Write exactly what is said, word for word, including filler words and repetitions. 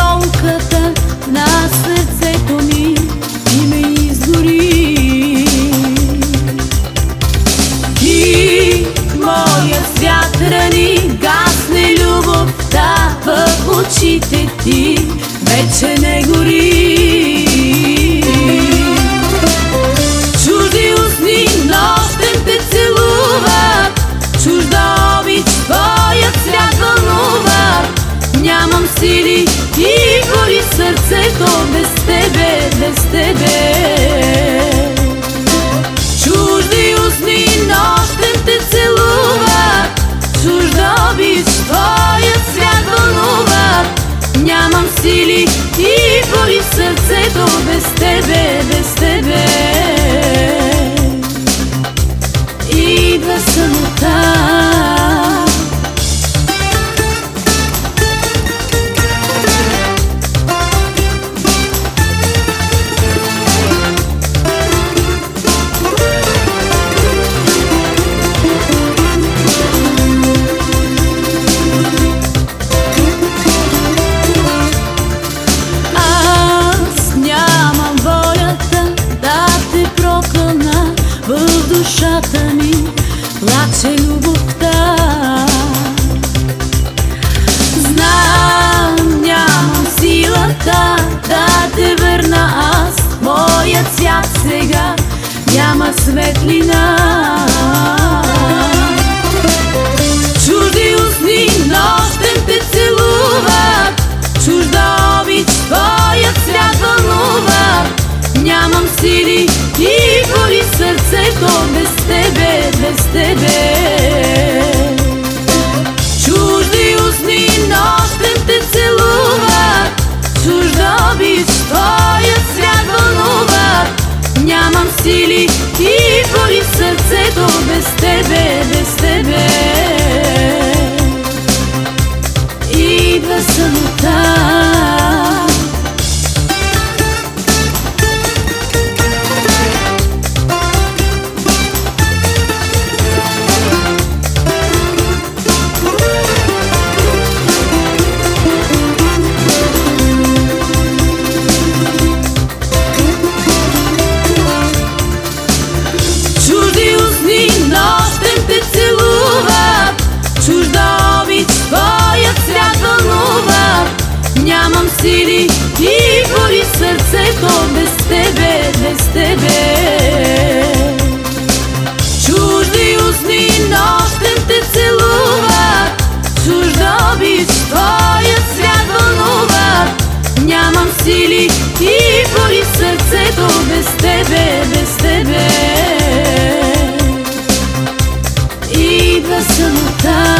болката на сърцето ми и ме изгори. Ти, моя свят, рани, гасне любовта в очите ти, вече не гори. Чужди устни нощем те целуват, чужда обич твоят свят вълнува. Нямам сили и гори сърцето без тебе, без тебе. Чужди устни нощем те целуват, чужда обич твоят свят вълнува. Нямам сили и гори сърцето без тебе, без тебе. Идва самота. В душата ми плаче любовта. Знам, нямам силата да те върна аз. Моят свят сега няма светлина. Чужди устни нощем те целуват, чужда обич твоят свят вълнува. Нямам сили и гори сърцето без тебе, без тебе. Чужди устни нощем те целуват, чужда обич твоят свят вълнува. Нямам сили и гори сърцето без тебе, без тебе. Идва самота. Нощем те целуват, чужда обич твоят свят вълнува. Нямам сили и гори сърцето без тебе, без тебе. Чужди устни нощем те целуват, чужда обич твоят свят вълнува. Нямам сили и гори сърцето без тебе, без тебе. Идва самота.